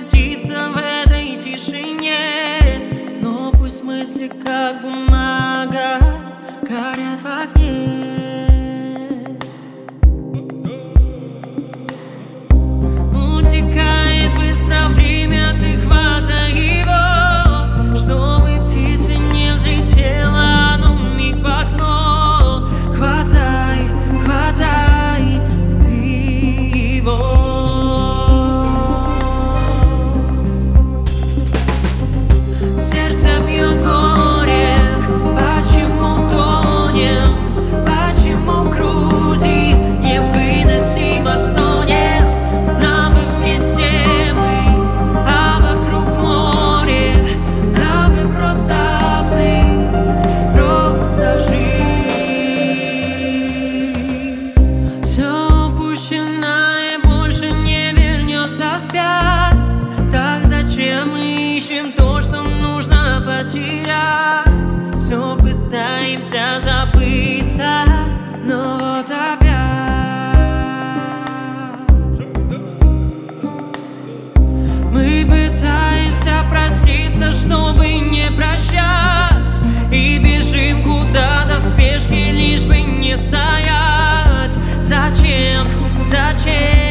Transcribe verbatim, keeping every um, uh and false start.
насладиться в этой тишине. Но пусть мысли, как бумага, горят в огне. Утекает быстро время, ты хватай его, чтобы птица не взлетела, но миг в окно. Хватай, хватай ты его. Сердце бьет горе, почему тонем, почему в груди невыносимо стонет. Нам бы вместе быть, а вокруг море, нам бы просто плыть, просто жить. Все упущенное больше не вернется вспять. Так зачем мы ищем то, что нужно потерять? Все пытаемся забыться, но вот опять мы пытаемся проститься, чтобы не прощать, и бежим куда-то в спешке, лишь бы не стоять. Зачем, зачем?